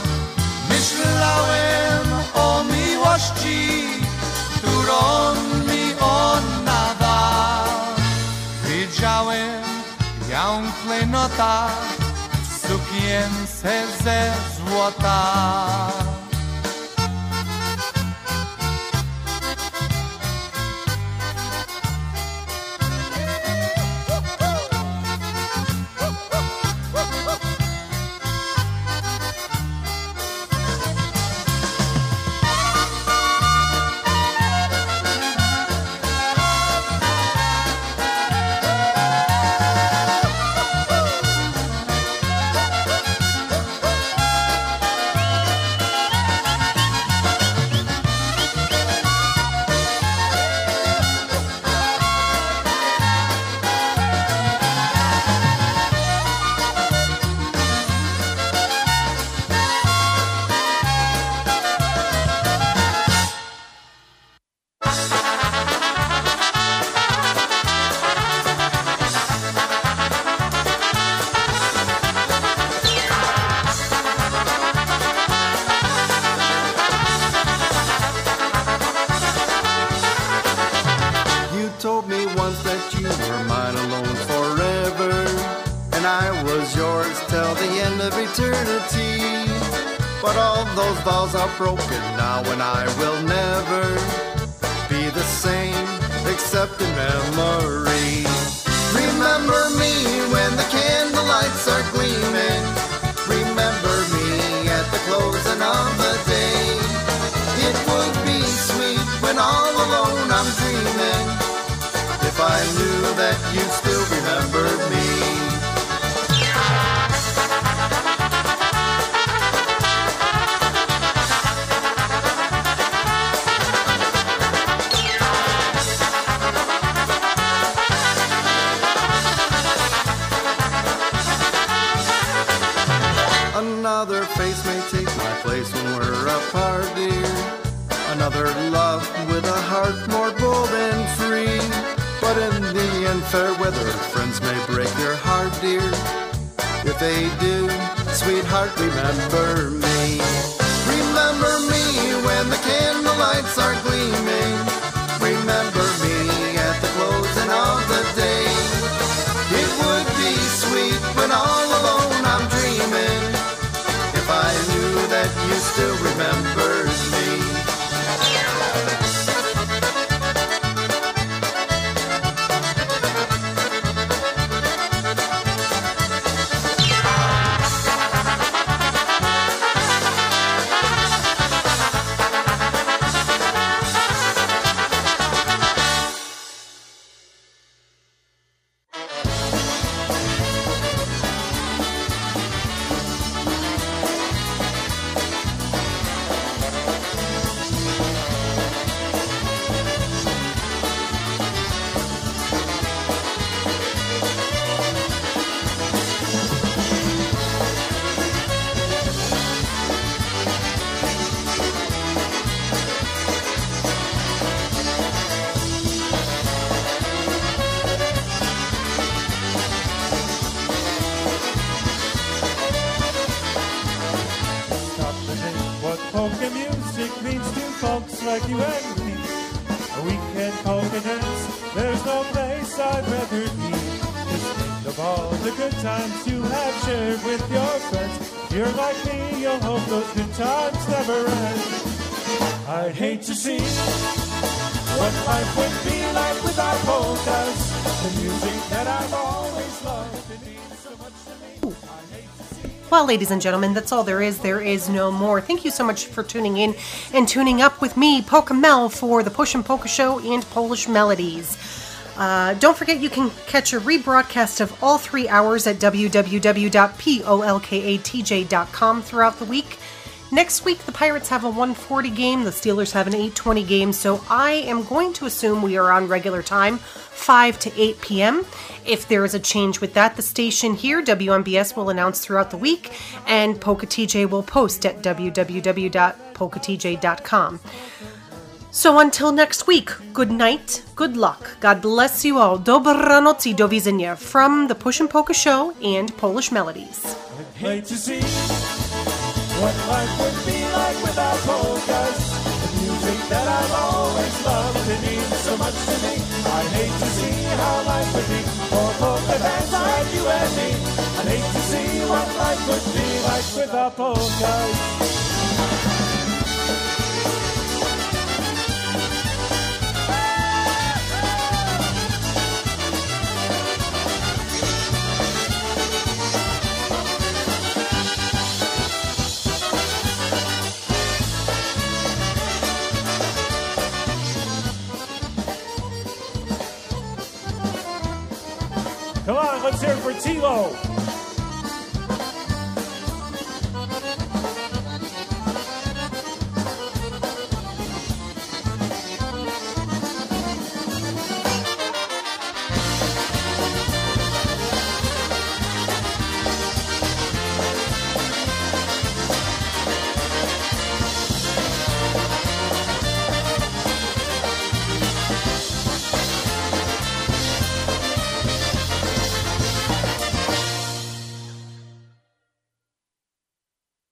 Myślałem o miłości, którą mi ona da. Widziałem ją klejnota w sukience ze złota. Told me once that you were mine alone forever, and I was yours till the end of eternity. But all those vows are broken now, and I will never be the same except in memory. Remember me when the candlelights are gleaming. Remember me at the closing of the day. It would be sweet when all alone I'm dreaming, if I knew that you still remembered me. Another face may take my place when we're apart, dear. Another love with a heart more bold and free. But in the end, fair weather, friends may break your heart, dear. If they do, sweetheart, remember me. Remember me when the candlelights are gleaming. Remember me at the closing of the day. It would be sweet when all alone I'm dreaming, if I knew that you still remembered me. polka music means to folks like you and me. A weekend polka dance, there's no place I'd rather be. Just think of all the good times you have shared with your friends. If you're like me, you'll hope those good times never end. I'd hate to see what life would be like without polkas, the music that I've always loved. It means so much to me. I'd hate to see. Well, ladies and gentlemen, that's all there is. There is no more. Thank you so much for tuning in and tuning up with me, Polka Mel, for the Push and Polka Show and Polish Melodies. Uh, don't forget you can catch a rebroadcast of all three hours at w w w dot polkatj dot com throughout the week. Next week, the Pirates have a one forty game, the Steelers have an eight twenty game, so I am going to assume we are on regular time, five to eight p.m. If there is a change with that, the station here, W M B S, will announce throughout the week, and Polka T J will post at w w w dot polka t j dot com. So until next week, good night, good luck, God bless you all, dobranoc i do widzenia from the Push and Polka Show and Polish Melodies. I'd hate to see what life would be like without polkas. The music that I've always loved, it means so much to me. I'd hate to see how life would be for polka fans like you and me. I'd hate to see what life would be like without polkas. Come on, let's hear it for T-Lo.